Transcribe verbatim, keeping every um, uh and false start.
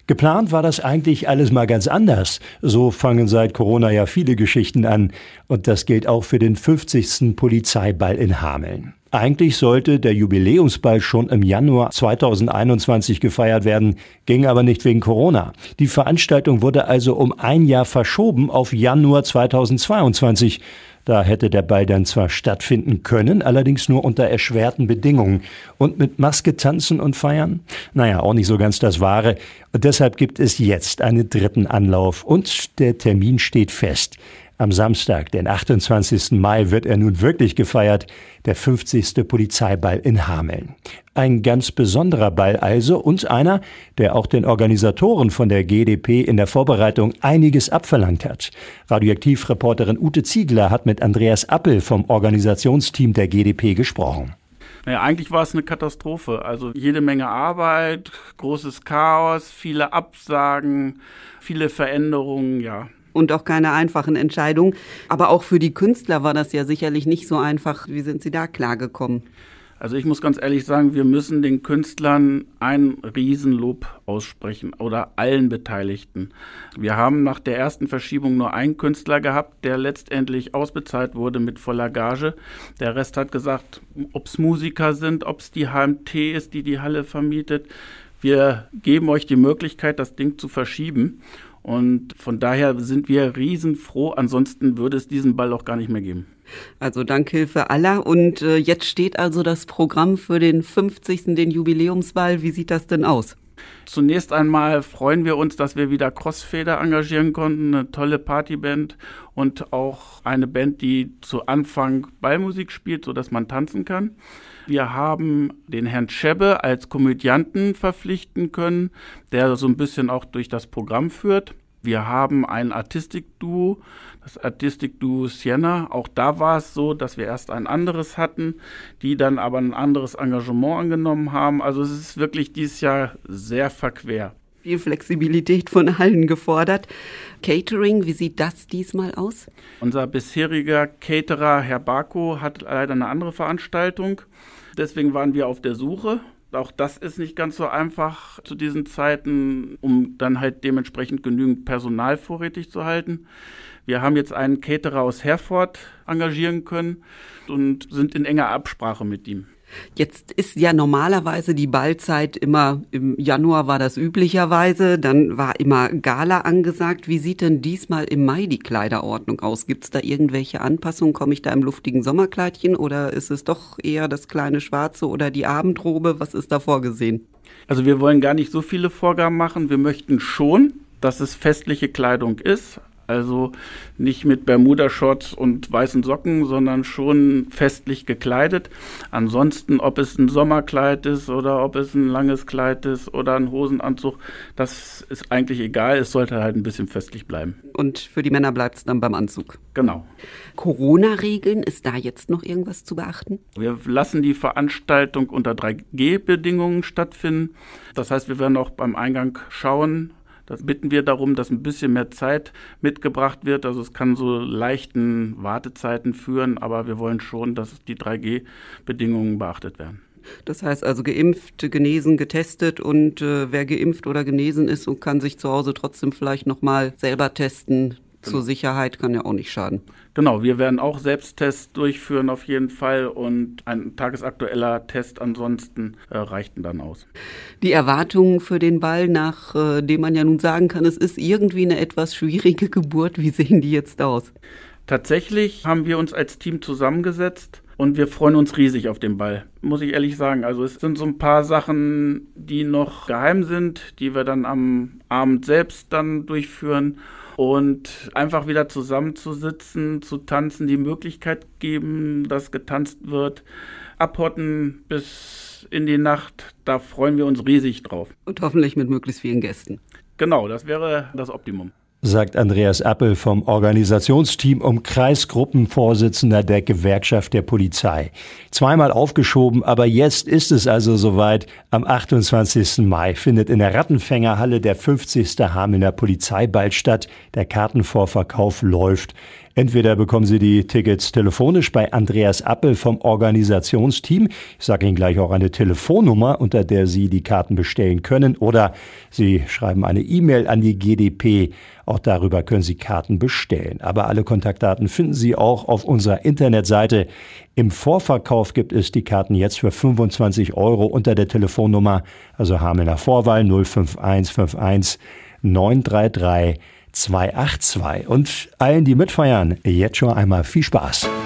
Geplant war das eigentlich alles mal ganz anders. So fangen seit Corona ja viele Geschichten an. Und das gilt auch für den fünfzigsten Polizeiball in Hameln. Eigentlich sollte der Jubiläumsball schon im Januar zweitausendeinundzwanzig gefeiert werden, ging aber nicht wegen Corona. Die Veranstaltung wurde also um ein Jahr verschoben auf Januar zweitausendzweiundzwanzig. Da hätte der Ball dann zwar stattfinden können, allerdings nur unter erschwerten Bedingungen. Und mit Maske tanzen und feiern? Naja, auch nicht so ganz das Wahre. Und deshalb gibt es jetzt einen dritten Anlauf. Und der Termin steht fest. Am Samstag, den achtundzwanzigsten Mai, wird er nun wirklich gefeiert, der fünfzigste Polizeiball in Hameln. Ein ganz besonderer Ball also und einer, der auch den Organisatoren von der G d P in der Vorbereitung einiges abverlangt hat. Radioaktiv-Reporterin Ute Ziegler hat mit Andreas Appel vom Organisationsteam der G d P gesprochen. Naja, eigentlich war es eine Katastrophe. Also jede Menge Arbeit, großes Chaos, viele Absagen, viele Veränderungen, ja. Und auch keine einfachen Entscheidungen. Aber auch für die Künstler war das ja sicherlich nicht so einfach. Wie sind Sie da klargekommen? Also ich muss ganz ehrlich sagen, wir müssen den Künstlern ein Riesenlob aussprechen oder allen Beteiligten. Wir haben nach der ersten Verschiebung nur einen Künstler gehabt, der letztendlich ausbezahlt wurde mit voller Gage. Der Rest hat gesagt, ob es Musiker sind, ob es die H M T ist, die die Halle vermietet. Wir geben euch die Möglichkeit, das Ding zu verschieben. Und von daher sind wir riesenfroh. Ansonsten würde es diesen Ball auch gar nicht mehr geben. Also Dankhilfe aller. Und äh, jetzt steht also das Programm für den fünfzigsten, den Jubiläumsball. Wie sieht das denn aus? Zunächst einmal freuen wir uns, dass wir wieder Crossfader engagieren konnten. Eine tolle Partyband und auch eine Band, die zu Anfang Ballmusik spielt, sodass man tanzen kann. Wir haben den Herrn Schebbe als Komödianten verpflichten können, der so ein bisschen auch durch das Programm führt. Wir haben ein Artistik-Duo, das Artistik-Duo Siena. Auch da war es so, dass wir erst ein anderes hatten, die dann aber ein anderes Engagement angenommen haben. Also es ist wirklich dieses Jahr sehr verquer. Viel Flexibilität von allen gefordert. Catering, wie sieht das diesmal aus? Unser bisheriger Caterer, Herr Barko, hat leider eine andere Veranstaltung. Deswegen waren wir auf der Suche. Auch das ist nicht ganz so einfach zu diesen Zeiten, um dann halt dementsprechend genügend Personal vorrätig zu halten. Wir haben jetzt einen Caterer aus Herford engagieren können und sind in enger Absprache mit ihm. Jetzt ist ja normalerweise die Ballzeit immer, im Januar war das üblicherweise, dann war immer Gala angesagt. Wie sieht denn diesmal im Mai die Kleiderordnung aus? Gibt es da irgendwelche Anpassungen? Komme ich da im luftigen Sommerkleidchen oder ist es doch eher das kleine Schwarze oder die Abendrobe? Was ist da vorgesehen? Also wir wollen gar nicht so viele Vorgaben machen. Wir möchten schon, dass es festliche Kleidung ist. Also nicht mit Bermuda-Shorts und weißen Socken, sondern schon festlich gekleidet. Ansonsten, ob es ein Sommerkleid ist oder ob es ein langes Kleid ist oder ein Hosenanzug, das ist eigentlich egal. Es sollte halt ein bisschen festlich bleiben. Und für die Männer bleibt es dann beim Anzug? Genau. Corona-Regeln, ist da jetzt noch irgendwas zu beachten? Wir lassen die Veranstaltung unter drei G Bedingungen stattfinden. Das heißt, wir werden auch beim Eingang schauen. Das bitten wir darum, dass ein bisschen mehr Zeit mitgebracht wird. Also es kann so leichten Wartezeiten führen, aber wir wollen schon, dass die drei G Bedingungen beachtet werden. Das heißt also geimpft, genesen, getestet und äh, wer geimpft oder genesen ist und kann sich zu Hause trotzdem vielleicht nochmal selber testen. Zur Sicherheit kann ja auch nicht schaden. Genau, wir werden auch Selbsttests durchführen auf jeden Fall und ein tagesaktueller Test ansonsten äh, reichten dann aus. Die Erwartungen für den Ball, nach äh, dem man ja nun sagen kann, es ist irgendwie eine etwas schwierige Geburt, wie sehen die jetzt aus? Tatsächlich haben wir uns als Team zusammengesetzt und wir freuen uns riesig auf den Ball, muss ich ehrlich sagen. Also es sind so ein paar Sachen, die noch geheim sind, die wir dann am Abend selbst dann durchführen. Und einfach wieder zusammenzusitzen, zu tanzen, die Möglichkeit geben, dass getanzt wird, abhotten bis in die Nacht, da freuen wir uns riesig drauf. Und hoffentlich mit möglichst vielen Gästen. Genau, das wäre das Optimum. Sagt Andreas Appel vom Organisationsteam um Kreisgruppenvorsitzender der Gewerkschaft der Polizei. Zweimal aufgeschoben, aber jetzt ist es also soweit. Am achtundzwanzigsten Mai findet in der Rattenfängerhalle der fünfzigste Hamelner Polizeiball statt. Der Kartenvorverkauf läuft. Entweder bekommen Sie die Tickets telefonisch bei Andreas Appel vom Organisationsteam. Ich sage Ihnen gleich auch eine Telefonnummer, unter der Sie die Karten bestellen können. Oder Sie schreiben eine E-Mail an die G D P. Auch darüber können Sie Karten bestellen. Aber alle Kontaktdaten finden Sie auch auf unserer Internetseite. Im Vorverkauf gibt es die Karten jetzt für fünfundzwanzig Euro unter der Telefonnummer, also Hamelner Vorwahl null fünf eins fünf eins neun drei drei zwei acht zwei. Und allen, die mitfeiern, jetzt schon einmal viel Spaß.